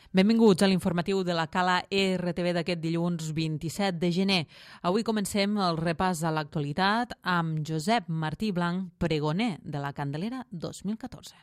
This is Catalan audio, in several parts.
Benvinguts a l'informatiu de la Cala RTV d'aquest dilluns 27 de gener. Avui comencem el repàs a l'actualitat amb Josep Martí Blanc, pregoner de la Candelera 2014.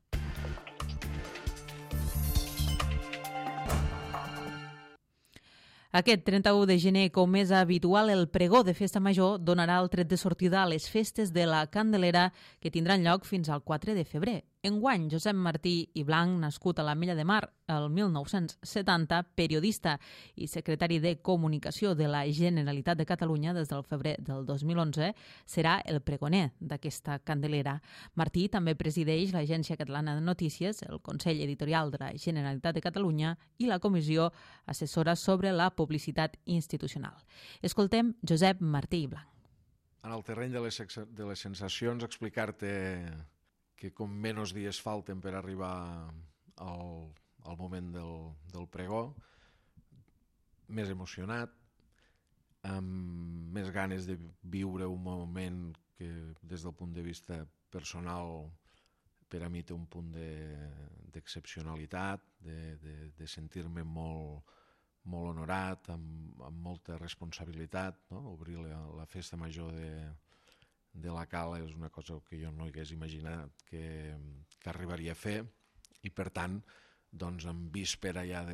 Aquest 31 de gener, com és habitual, el pregó de Festa Major donarà el tret de sortida a les festes de la Candelera que tindran lloc fins al 4 de febrer. Enguany, Josep Martí i Blanc, nascut a l'Ametlla de Mar el 1970, periodista i secretari de Comunicació de la Generalitat de Catalunya des del febrer del 2011, serà el pregoner d'aquesta Candelera. Martí també presideix l'Agència Catalana de Notícies, el Consell Editorial de la Generalitat de Catalunya i la Comissió Assessora sobre la Publicitat Institucional. Escoltem Josep Martí i Blanc. En el terreny de les sensacions, explicar-te que com menys dies falten per arribar al moment del pregó, més emocionat, amb més ganes de viure un moment que des del punt de vista personal per a mi té un punt d'excepcionalitat, de sentir-me molt honorat, amb molta responsabilitat, no? Obrir la festa major de la Cala és una cosa que jo no hagués imaginat que arribaria a fer i per tant doncs en víspera ja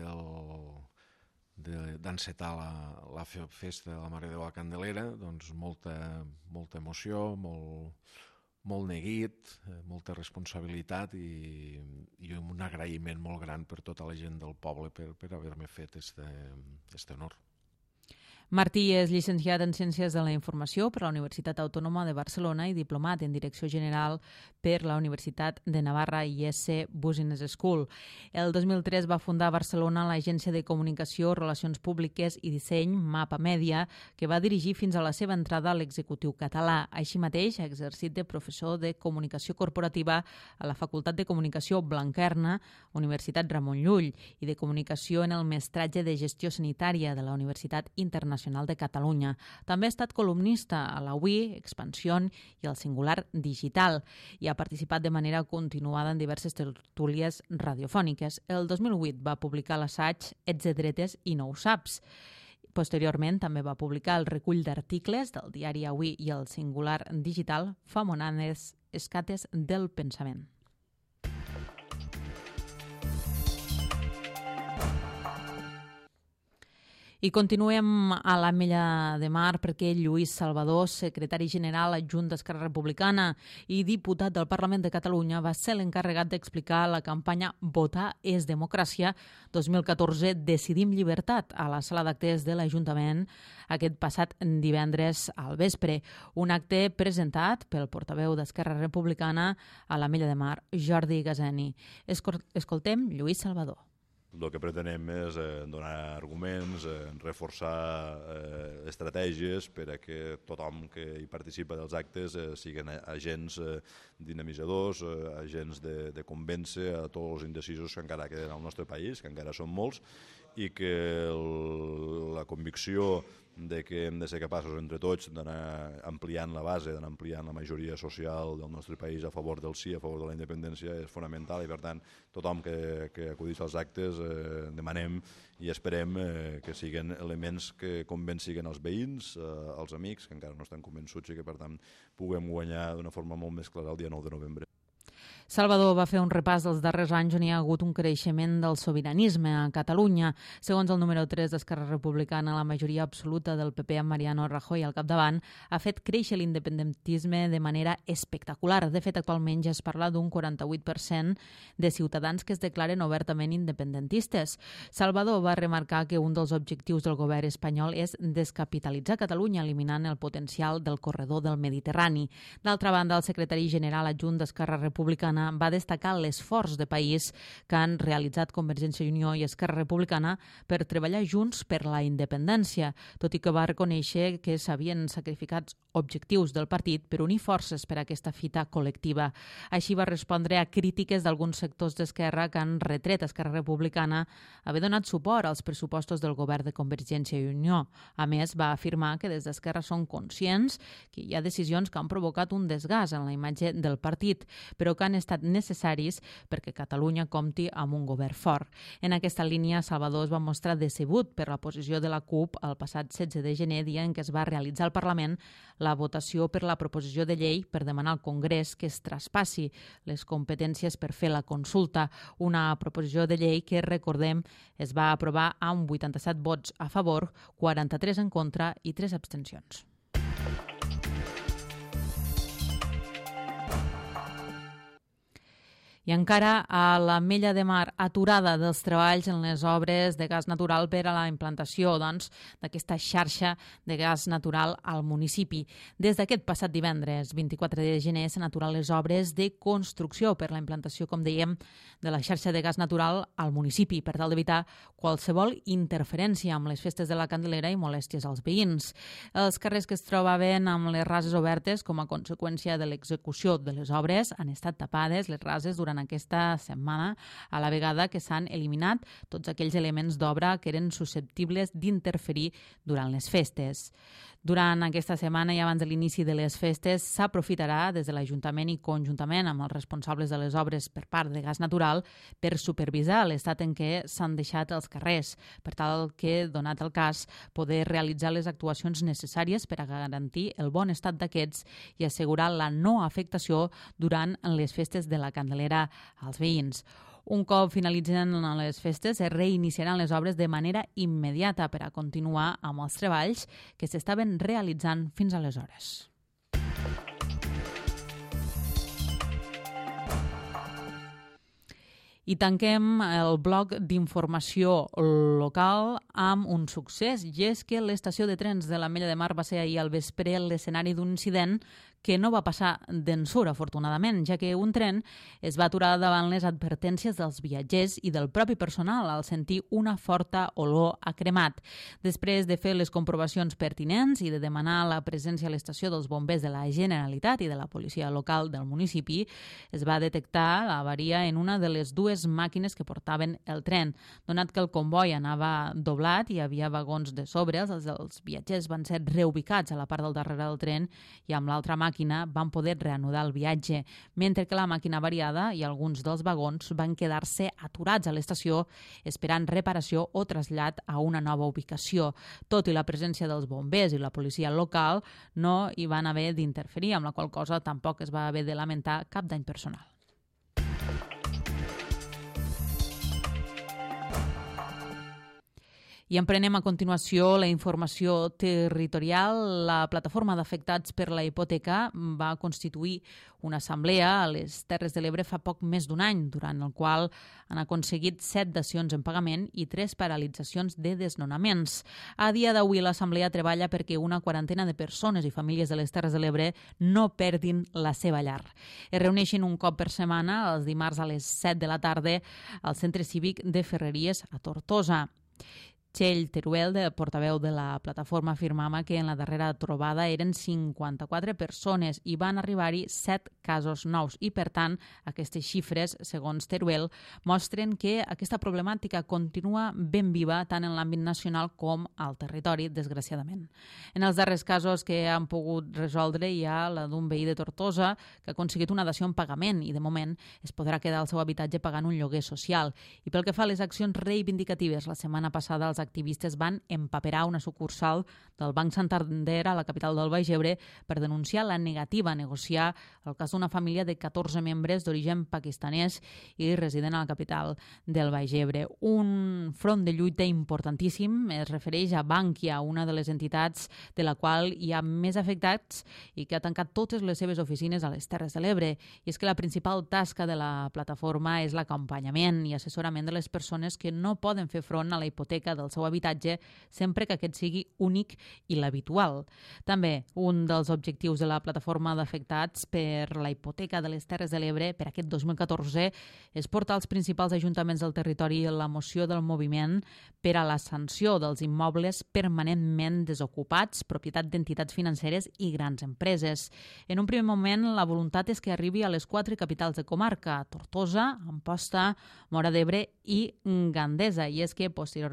d'encetar la festa de la Mare de Déu a la Candelera, doncs molta emoció, molt neguit, molta responsabilitat i un agraïment molt gran per tota la gent del poble per haver-me fet este honor. Martí és llicenciat en Ciències de la Informació per la Universitat Autònoma de Barcelona i diplomat en Direcció General per la Universitat de Navarra i IES Business School. El 2003 va fundar a Barcelona l'Agència de Comunicació, Relacions Públiques i Disseny, Mapa Mèdia, que va dirigir fins a la seva entrada a l'executiu català. Així mateix ha exercit de professor de Comunicació Corporativa a la Facultat de Comunicació Blanquerna, Universitat Ramon Llull, i de Comunicació en el Mestratge de Gestió Sanitària de la Universitat Internacional de Catalunya. També ha estat columnista a l'Avui, Expansión i el Singular Digital i ha participat de manera continuada en diverses tertúlies radiofòniques. El 2008 va publicar l'assaig Ets de dretes i no ho saps. Posteriorment també va publicar el recull d'articles del diari Avui i el Singular Digital Famonades escates del pensament. I continuem a l'Ametlla de Mar perquè Lluís Salvador, secretari general adjunt d'Esquerra Republicana i diputat del Parlament de Catalunya, va ser l'encarregat d'explicar la campanya Votar és democràcia 2014 Decidim llibertat a la sala d'actes de l'Ajuntament aquest passat divendres al vespre. Un acte presentat pel portaveu d'Esquerra Republicana a l'Ametlla de Mar, Jordi Gazeni. Escoltem Lluís Salvador. El que pretenem és donar arguments, reforçar estratègies per a que tothom que hi participa dels actes siguin agents dinamitzadors, agents de convèncer a tots els indecisos que encara queden al nostre país, que encara són molts, i que la convicció de que hem de ser capaços entre tots d'anar ampliant la base, d'anar ampliant la majoria social del nostre país a favor del sí, a favor de la independència, és fonamental i per tant tothom que acudís als actes demanem i esperem que siguin elements que convencin els veïns, els amics que encara no estan convençuts i que per tant puguem guanyar d'una forma molt més clara el dia 9 de novembre. Salvador va fer un repàs dels darrers anys on hi ha hagut un creixement del sobiranisme a Catalunya. Segons el número 3 d'Esquerra Republicana, la majoria absoluta del PP amb Mariano Rajoy al capdavant ha fet créixer l'independentisme de manera espectacular. De fet, actualment ja es parla d'un 48% de ciutadans que es declaren obertament independentistes. Salvador va remarcar que un dels objectius del govern espanyol és descapitalitzar Catalunya, eliminant el potencial del corredor del Mediterrani. D'altra banda, el secretari general adjunt d'Esquerra Republicana va destacar l'esforç de país que han realitzat Convergència i Unió i Esquerra Republicana per treballar junts per la independència, tot i que va reconèixer que s'havien sacrificat objectius del partit per unir forces per a aquesta fita col·lectiva. Així va respondre a crítiques d'alguns sectors d'Esquerra que han retret a Esquerra Republicana haver donat suport als pressupostos del govern de Convergència i Unió. A més, va afirmar que des d'Esquerra són conscients que hi ha decisions que han provocat un desgast en la imatge del partit, però que han estat estat necessaris perquè Catalunya compti amb un govern fort. En aquesta línia, Salvador es va mostrar decebut per la posició de la CUP el passat 16 de gener, dia en què es va realitzar al Parlament la votació per la proposició de llei per demanar al Congrés que es traspassi les competències per fer la consulta, una proposició de llei que, recordem, es va aprovar amb 87 vots a favor, 43 en contra i 3 abstencions. I encara a l'Ametlla de Mar, aturada dels treballs en les obres de gas natural per a la implantació d'aquesta xarxa de gas natural al municipi. Des d'aquest passat divendres, 24 de gener, s'han aturat les obres de construcció per la implantació, com dèiem, de la xarxa de gas natural al municipi, per tal d'evitar qualsevol interferència amb les festes de la Candelera i molèsties als veïns. Els carrers que es trobaven amb les rases obertes com a conseqüència de l'execució de les obres han estat tapades, les rases, durant aquesta setmana, a la vegada que s'han eliminat tots aquells elements d'obra que eren susceptibles d'interferir durant les festes. Durant aquesta setmana i abans de l'inici de les festes s'aprofitarà des de l'Ajuntament i conjuntament amb els responsables de les obres per part de Gas Natural per supervisar l'estat en què s'han deixat els carrers, per tal que, donat el cas, poder realitzar les actuacions necessàries per a garantir el bon estat d'aquests i assegurar la no afectació durant les festes de la Candelera als veïns. Un cop finalitzen les festes, es reiniciaran les obres de manera immediata per a continuar amb els treballs que s'estaven realitzant fins aleshores. I tanquem el bloc d'informació local amb un succés, i és que l'estació de trens de l'Ametlla de Mar va ser ahir al vespre l'escenari d'un incident que no va passar d'ensura, afortunadament, ja que un tren es va aturar davant les advertències dels viatgers i del propi personal al sentir una forta olor a cremat. Després de fer les comprovacions pertinents i de demanar la presència a l'estació dels bombers de la Generalitat i de la policia local del municipi, es va detectar l'avaria en una de les dues màquines que portaven el tren. Donat que el comboi anava doblat i hi havia vagons de sobre, els viatgers van ser reubicats a la part del darrere del tren i amb l'altra màquina van poder reanudar el viatge, mentre que la màquina variada i alguns dels vagons van quedar-se aturats a l'estació esperant reparació o trasllat a una nova ubicació. Tot i la presència dels bombers i la policia local, no hi van haver d'interferir, amb la qual cosa tampoc es va haver de lamentar cap dany personal. I emprenem a continuació la informació territorial. La plataforma d'afectats per la hipoteca va constituir una assemblea a les Terres de l'Ebre fa poc més d'un any, durant el qual han aconseguit 7 dacions en pagament i 3 paralitzacions de desnonaments. A dia d'avui, l'assemblea treballa perquè una quarantena de persones i famílies de les Terres de l'Ebre no perdin la seva llar. Es reuneixen un cop per setmana, els dimarts a les 7 de la tarda, al Centre Cívic de Ferreries a Tortosa. Txell Teruel, portaveu de la plataforma, afirmava que en la darrera trobada eren 54 persones i van arribar-hi 7 casos nous i, per tant, aquestes xifres, segons Teruel, mostren que aquesta problemàtica continua ben viva tant en l'àmbit nacional com al territori, desgraciadament. En els darrers casos que han pogut resoldre hi ha la d'un veí de Tortosa que ha aconseguit una dació en pagament i, de moment, es podrà quedar al seu habitatge pagant un lloguer social. I pel que fa a les accions reivindicatives, la setmana passada els activistes van empaperar una sucursal del Banc Santander a la capital del Baix Ebre per denunciar la negativa a negociar el cas d'una família de 14 membres d'origen pakistanès i resident a la capital del Baix Ebre. Un front de lluita importantíssim es refereix a Bankia, una de les entitats de la qual hi ha més afectats i que ha tancat totes les seves oficines a les Terres de l'Ebre. I és que la principal tasca de la plataforma és l'acompanyament i assessorament de les persones que no poden fer front a la hipoteca del seu habitatge sempre que aquest sigui únic i l'habitual. També un dels objectius de la plataforma d'afectats per la hipoteca de les Terres de l'Ebre per aquest 2014 és portar als principals ajuntaments del territori la moció del moviment per a la sanció dels immobles permanentment desocupats, propietat d'entitats financeres i grans empreses. En un primer moment, la voluntat és que arribi a les 4 capitals de comarca, Tortosa, Amposta, Móra d'Ebre i Gandesa, i és que posteriorment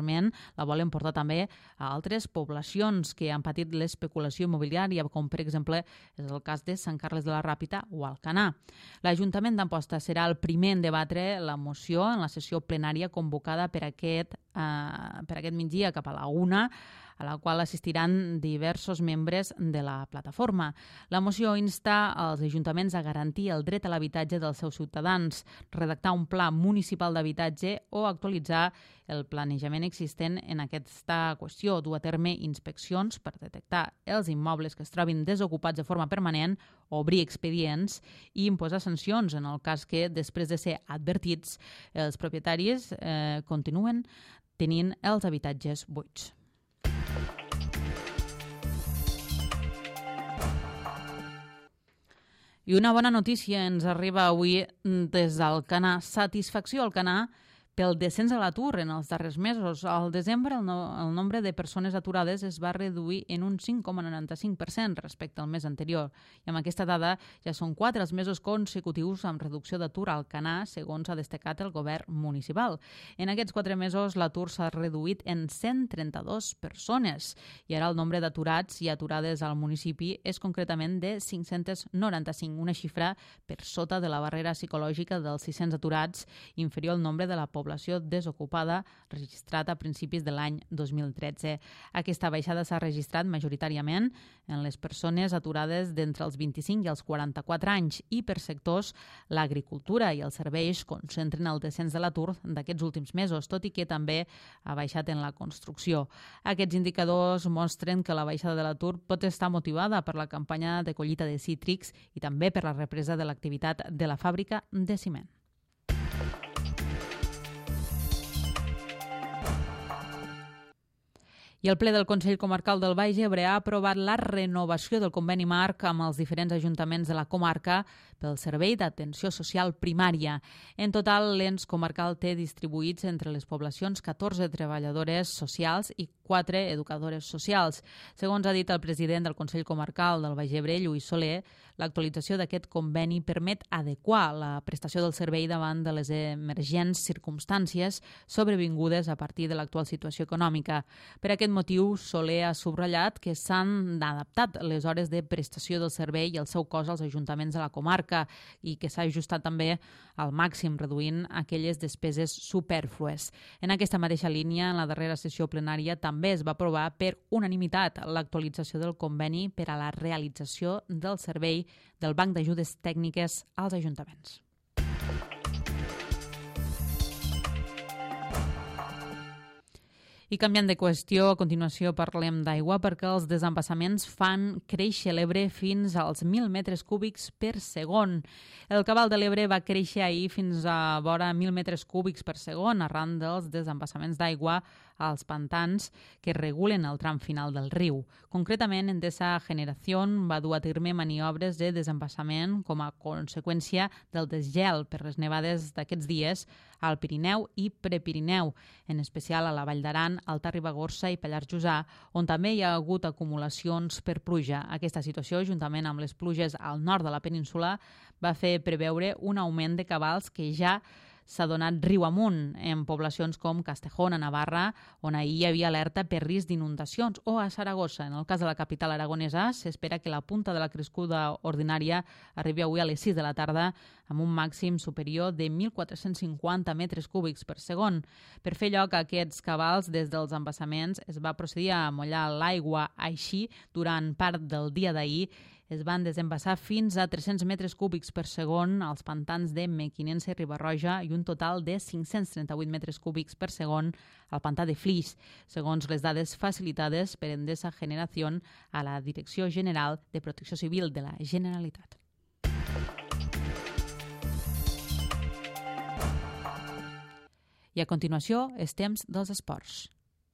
La volen portar també a altres poblacions que han patit l'especulació immobiliària, com per exemple és el cas de Sant Carles de la Ràpita o Alcanar. L'Ajuntament d'Amposta serà el primer en debatre la moció en la sessió plenària convocada per aquest migdia cap a la 1, a la qual assistiran diversos membres de la plataforma. La moció insta als ajuntaments a garantir el dret a l'habitatge dels seus ciutadans, redactar un pla municipal d'habitatge o actualitzar el planejament existent en aquesta qüestió, dur a terme inspeccions per detectar els immobles que es trobin desocupats de forma permanent, obrir expedients i imposar sancions en el cas que, després de ser advertits, els propietaris continuen tenint els habitatges buits. I una bona notícia ens arriba avui des d'Alcanar. Satisfacció a Alcanar pel descens a l'atur en els darrers mesos. Al desembre el nombre de persones aturades es va reduir en un 5,95% respecte al mes anterior. I amb aquesta dada ja són 4 els mesos consecutius amb reducció d'atur a Alcanar, segons ha destacat el govern municipal. En aquests 4 mesos l'atur s'ha reduït en 132 persones i ara el nombre d'aturats i aturades al municipi és concretament de 595, una xifra per sota de la barrera psicològica dels 600 aturats, inferior al nombre de la població desocupada registrat a principis de l'any 2013. Aquesta baixada s'ha registrat majoritàriament en les persones aturades d'entre els 25 i els 44 anys i per sectors l'agricultura i els serveis concentren el descens de l'atur d'aquests últims mesos, tot i que també ha baixat en la construcció. Aquests indicadors mostren que la baixada de l'atur pot estar motivada per la campanya de collita de cítrics i també per la represa de l'activitat de la fàbrica de ciment. I el ple del Consell Comarcal del Baix Ebre ha aprovat la renovació del conveni marc amb els diferents ajuntaments de la comarca pel servei d'atenció social primària. En total, l'ens comarcal té distribuïts entre les poblacions 14 treballadores socials i 4 educadores socials. Segons ha dit el president del Consell Comarcal del Baix Ebre, Lluís Soler, l'actualització d'aquest conveni permet adequar la prestació del servei davant de les emergents circumstàncies sobrevingudes a partir de l'actual situació econòmica. Per aquest motiu, Soler ha subratllat que s'han adaptat les hores de prestació del servei i el seu cost als ajuntaments de la comarca i que s'ha ajustat també al màxim, reduint aquelles despeses supèrflues. En aquesta mateixa línia, en la darrera sessió plenària també es va aprovar per unanimitat l'actualització del conveni per a la realització del servei del Banc d'Ajudes Tècniques als ajuntaments. I canviant de qüestió, a continuació parlem d'aigua perquè els desembassaments fan créixer l'Ebre fins als 1.000 metres cúbics per segon. El cabal de l'Ebre va créixer ahir fins a vora 1.000 metres cúbics per segon arran dels desembassaments d'aigua als pantans que regulen el tram final del riu. Concretament, Endesa Generación va dur a terme maniobres de desembassament com a conseqüència del desgel per les nevades d'aquests dies al Pirineu i Prepirineu, en especial a la Vall d'Aran, Alta Ribagorça i Pallars Jussà, on també hi ha hagut acumulacions per pluja. Aquesta situació, juntament amb les pluges al nord de la península, va fer preveure un augment de cabals que ja s'ha donat riu amunt en poblacions com Castejón, a Navarra, on ahir hi havia alerta per risc d'inundacions, o a Saragossa. En el cas de la capital aragonesa, s'espera que la punta de la crescuda ordinària arribi avui a les 6 de la tarda amb un màxim superior de 1.450 metres cúbics per segon. Per fer lloc a aquests cabals des dels embassaments es va procedir a mollar l'aigua. Així, durant part del dia d'ahir, es van desembassar fins a 300 metres cúbics per segon als pantans de Mequinensa i Riba-roja i un total de 538 metres cúbics per segon al pantà de Flix, segons les dades facilitades per Endesa Generación a la Direcció General de Protecció Civil de la Generalitat. I a continuació, és temps dels esports.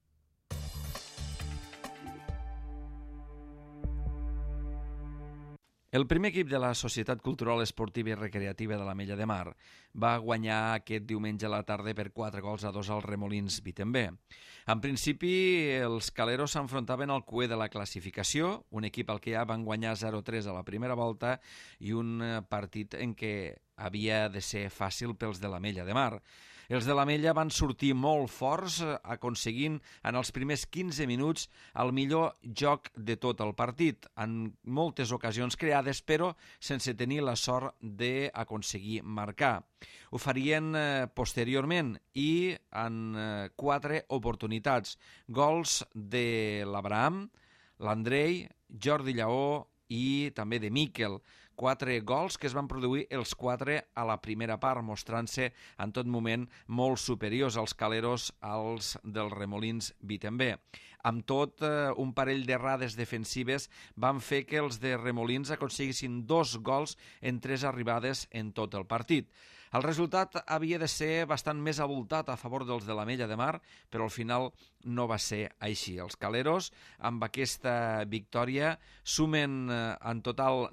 El primer equip de la Societat Cultural Esportiva i Recreativa de l'Ametlla de Mar va guanyar aquest diumenge a la tarda per 4-2 als Remolins Vitembé. En principi, els caleros s'enfrontaven al cuer de la classificació, un equip al que ja van guanyar 0-3 a la primera volta i un partit en què havia de ser fàcil pels de l'Ametlla de Mar. Els de l'Ametlla van sortir molt forts, aconseguint en els primers 15 minuts el millor joc de tot el partit, en moltes ocasions creades, però sense tenir la sort d'aconseguir marcar. Ho farien posteriorment i en 4 oportunitats. Gols de l'Abraham, l'Andrei, Jordi Lleó i també de Miquel. 4 gols que es van produir els 4 a la primera part, mostrant-se en tot moment molt superiors als caleros als dels Remolins Vitember. Amb tot, un parell d'errades defensives van fer que els de Remolins aconseguissin 2 gols en 3 arribades en tot el partit. El resultat havia de ser bastant més abultat a favor dels de l'Ametlla de Mar, però al final no va ser així. Els caleros, amb aquesta victòria, sumen en total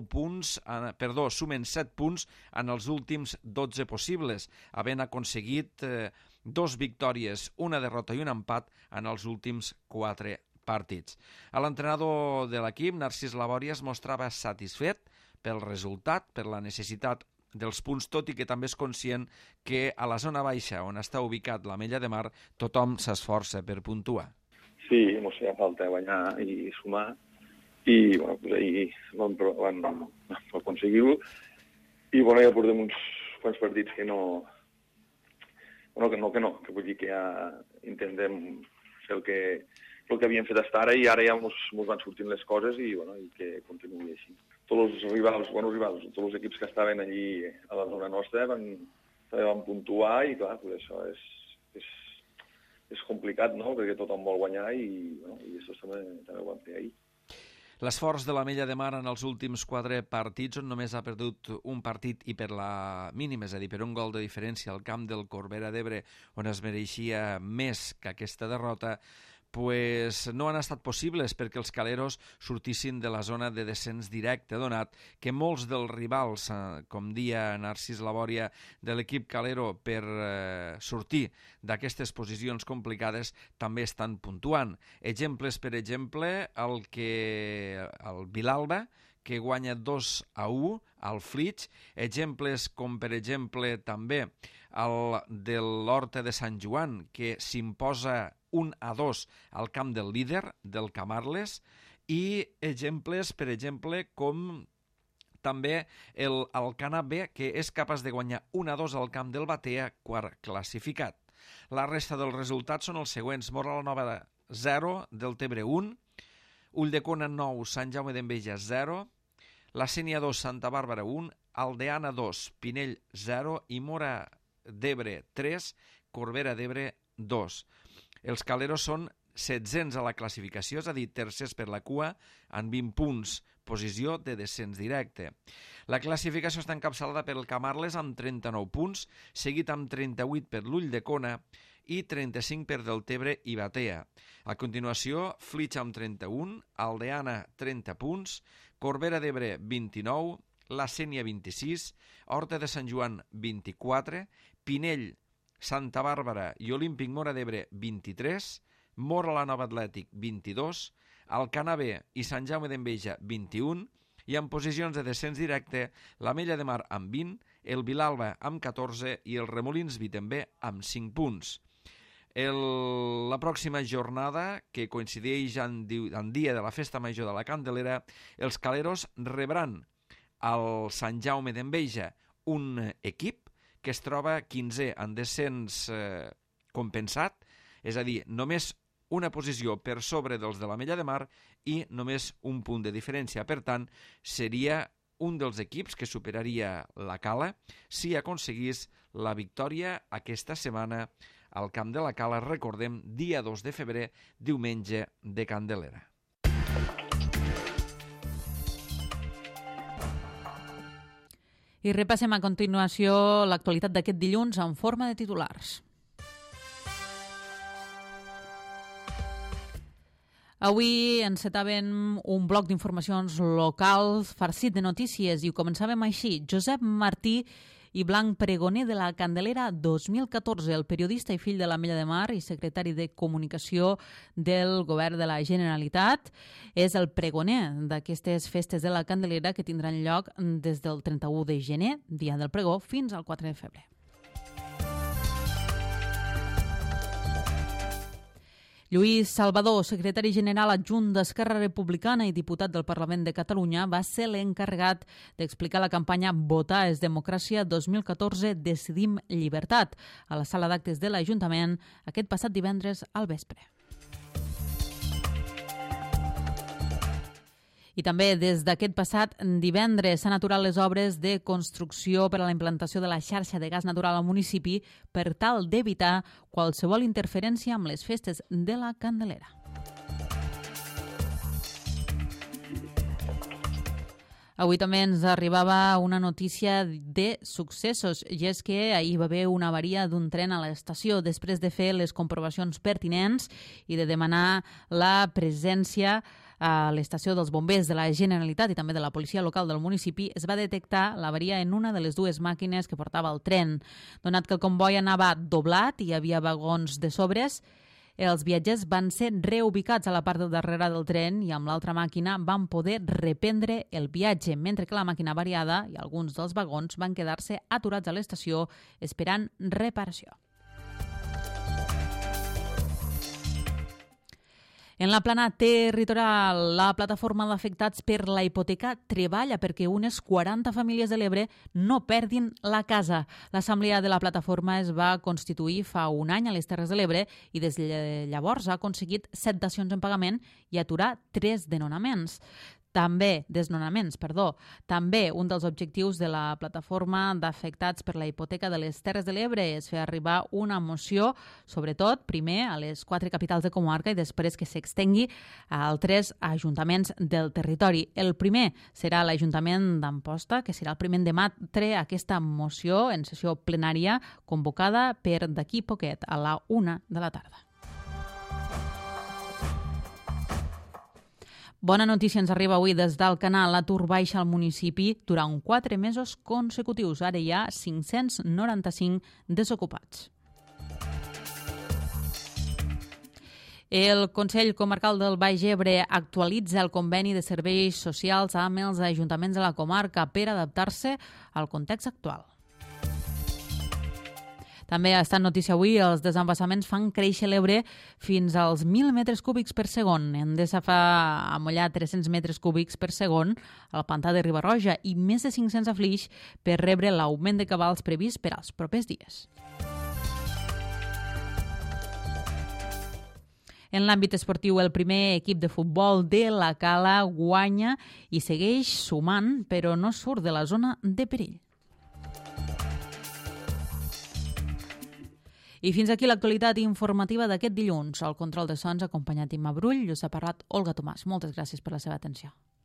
7 punts en els últims 12 possibles, havent aconseguit 2 victòries, una derrota i un empat en els últims 4 partits. L'entrenador de l'equip, Narcís Labòria, es mostrava satisfet pel resultat, per la necessitat dels punts, tot i que també és conscient que a la zona baixa on està ubicat l'Ametlla de Mar tothom s'esforça per puntuar. Sí, mos feia falta guanyar i sumar i bueno, pues ahir vam aconseguir-ho i bueno, ja portem uns quants partits que no, que vull dir que ja intentem fer el que havíem fet fins ara i ara ja mos van sortint les coses i, bueno, i que continuï així. Tots els rivals, tots els equips que estaven allí a la zona nostra també van puntuar i clar, pues això és complicat, no? Perquè tothom vol guanyar i això també ho vam fer ahir. L'esforç de l'Ametlla de Mar en els últims 4 partits, on només ha perdut un partit i per la mínima, és a dir, per un gol de diferència al camp del Corbera d'Ebre, on es mereixia més que aquesta derrota, pues no han estat possibles perquè els caleros sortissin de la zona de descens directe, donat que molts dels rivals, com dia Narcís Labòria, de l'equip calero per sortir d'aquestes posicions complicades també estan puntuant. Exemples, per exemple, el Vilalba, que guanya 2-1 al Flix, exemples com per exemple també el de l'Horta de Sant Joan, que s'imposa 1-2 al camp del líder, del Camarles, i exemples, per exemple, com també el Alcanar B, que és capaç de guanyar 1-2 al camp del Batea, quart classificat. La resta dels resultats són els següents: Móra la Nova 0, Deltebre 1, Ulldecona 9, Sant Jaume d'Enveja 0, La Sénia 2, Santa Bàrbara 1, Aldeana 2, Pinell 0 i Móra d'Ebre 3, Corbera d'Ebre 2. Els caleros són 700 a la classificació, és a dir, tercers per la cua, en 20 punts, posició de descens directe. La classificació està encapçalada per el Camarles amb 39 punts, seguit amb 38 per l'Ulldecona i 35 per Deltebre i Batea. A continuació, Flix amb 31, Aldeana 30 punts, Corbera d'Ebre 29, La Sénia 26, Horta de Sant Joan 24, Pinell, Santa Bàrbara i Olímpic Móra d'Ebre 23, Móra la Nova Atlètic 22, Alcanar B i Sant Jaume d'Enveja 21 i en posicions de descens directe l'Ametlla de Mar amb 20, el Vilalba amb 14 i el Remolins Vitember amb 5 punts. La pròxima jornada, que coincideix en dia de la Festa Major de la Candelera, els caleros rebran al Sant Jaume d'Enveja un equip que es troba 15è en descens compensat, és a dir, només una posició per sobre dels de l'Ametlla de Mar i només un punt de diferència. Per tant, seria un dels equips que superaria la Cala si aconseguís la victòria aquesta setmana al camp de la Cala, recordem, dia 2 de febrer, diumenge de Candelera. I repassem a continuació l'actualitat d'aquest dilluns en forma de titulars. Avui encetàvem un bloc d'informacions locals farcit de notícies i ho començàvem així. Josep Martí i Blanc Pregoner de la Candelera 2014, el periodista i fill de l'Ametlla de Mar i secretari de Comunicació del Govern de la Generalitat, és el pregoner d'aquestes festes de la Candelera que tindran lloc des del 31 de gener, dia del pregó, fins al 4 de febrer. Lluís Salvador, secretari general adjunt d'Esquerra Republicana i diputat del Parlament de Catalunya, va ser l'encarregat d'explicar la campanya Votar és democràcia 2014 Decidim llibertat a la sala d'actes de l'Ajuntament aquest passat divendres al vespre. I també des d'aquest passat divendres s'han aturat les obres de construcció per a la implantació de la xarxa de gas natural al municipi per tal d'evitar qualsevol interferència amb les festes de la Candelera. Avui també ens arribava una notícia de successos, i és que ahir va haver una avaria d'un tren a l'estació. Després de fer les comprovacions pertinents i de demanar la presència a l'estació dels bombers de la Generalitat i també de la policia local del municipi, es va detectar l'avaria en una de les dues màquines que portava el tren. Donat que el comboi anava doblat i hi havia vagons de sobres, els viatgers van ser reubicats a la part de darrere del tren i amb l'altra màquina van poder reprendre el viatge, mentre que la màquina variada i alguns dels vagons van quedar-se aturats a l'estació esperant reparació. En la plana territorial, la plataforma d'afectats per la hipoteca treballa perquè unes 40 famílies de l'Ebre no perdin la casa. L'assemblea de la plataforma es va constituir fa un any a les Terres de l'Ebre i des de llavors ha aconseguit 7 dacions en pagament i aturar 3 desnonaments. També un dels objectius de la plataforma d'afectats per la hipoteca de les Terres de l'Ebre és fer arribar una moció, sobretot, primer a les 4 capitals de comarca i després que s'extengui a altres ajuntaments del territori. El primer serà l'Ajuntament d'Amposta, que serà el primer d'emetre aquesta moció en sessió plenària convocada per d'aquí poquet, a la 1 de la tarda. Bona notícia ens arriba avui des del canal. L'atur baixa al municipi durant 4 mesos consecutius. Ara hi ha 595 desocupats. El Consell Comarcal del Baix Ebre actualitza el conveni de serveis socials amb els ajuntaments de la comarca per adaptar-se al context actual. També ha estat notícia avui, els desembassaments fan créixer l'Ebre fins als 1.000 metres cúbics per segon. Endesa fa amollar 300 metres cúbics per segon al pantà de Riba-roja i més de 500 a Flix per rebre l'augment de cabals previst per als propers dies. En l'àmbit esportiu, el primer equip de futbol de la Cala guanya i segueix sumant, però no surt de la zona de perill. I fins aquí l'actualitat informativa d'aquest dilluns. Al control de sons, acompanyat d'Imma Brull, us ha parlat Olga Tomàs. Moltes gràcies per la seva atenció.